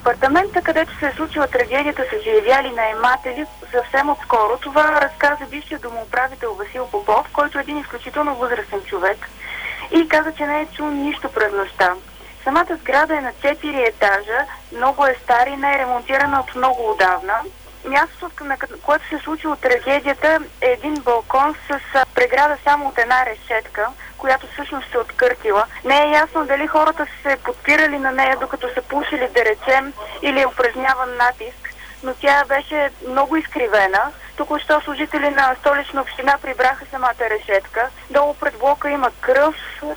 апартамента, където се е случила трагедията, са живяли наематели съвсем отскоро. Това разказа бившия домоуправител Васил Попов, който е един изключително възрастен човек и каза, че не е чул нищо през нощта. Самата сграда е на 4 етажа, много е стара и не е ремонтирана от много отдавна. Мястото, на което се е случила трагедията, е един балкон с преграда само от една решетка, която всъщност се откъртила. Не е ясно дали хората са се подпирали на нея, докато са пушили, да речем, или е упражняван натиск, но тя беше много изкривена. Току-що служители на Столична община прибраха самата решетка. Долу пред блока има кръв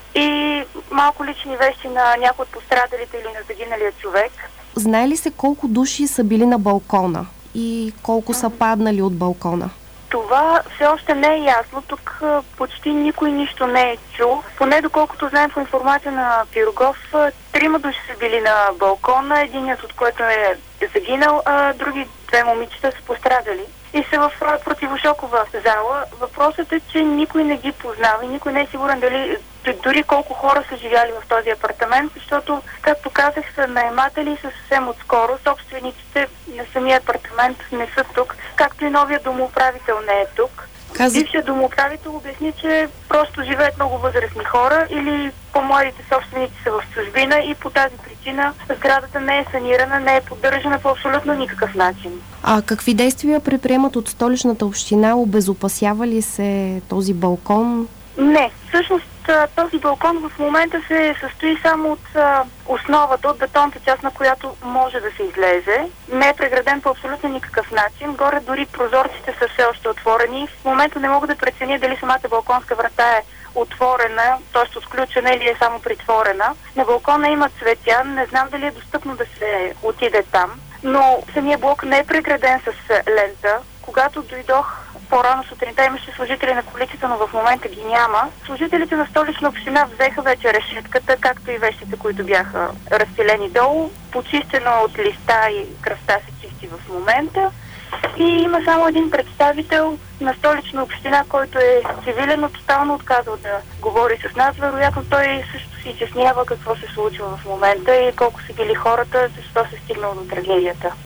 и малко лични вещи на някои от пострадалите или на загиналия човек. Знае ли се колко души са били на балкона и колко са паднали от балкона? Това все още не е ясно. Тук почти никой нищо не е чул. Поне доколкото знаем по информация на Пирогов, 3 души са били на балкона, единият от който е загинал, а други 2 момичета са пострадали и са в противошокова зала. Въпросът е, че никой не ги познава и никой не е сигурен дори колко хора са живяли в този апартамент, защото, както казах, са наематели и са съвсем отскоро. Собствениците на самия апартамент не са тук, както и новия домоуправител не е тук. Бившият домоуправител обясни, че просто живеят много възрастни хора или по-младите собственици са в чужбина и по тази причина сградата не е санирана, не е поддържана по абсолютно никакъв начин. А какви действия предприемат от Столичната община? Обезопасява ли се този балкон? Не, всъщност този балкон в момента се състои само от основата, от бетонната част, на която може да се излезе. Не е преграден по абсолютно никакъв начин. Горе дори прозорците са все още отворени. В момента не мога да преценя дали самата балконска врата е отворена, т.е. отключена или е само притворена. На балкона има цветя, не знам дали е достъпно да се отиде там, но самия блок не е преграден с лента. Когато дойдох по-рано сутринта, имаше служители на полицията, но в момента ги няма. Служителите на Столична община взеха вече решетката, както и вещите, които бяха разпилени долу. Почистено от листа и кръвта се чисти в момента. И има само един представител на Столична община, който е цивилен, но тотално отказал да говори с нас. Вероятно той също си изяснява какво се случва в момента и колко са били хората, защо се стигнало до трагедията.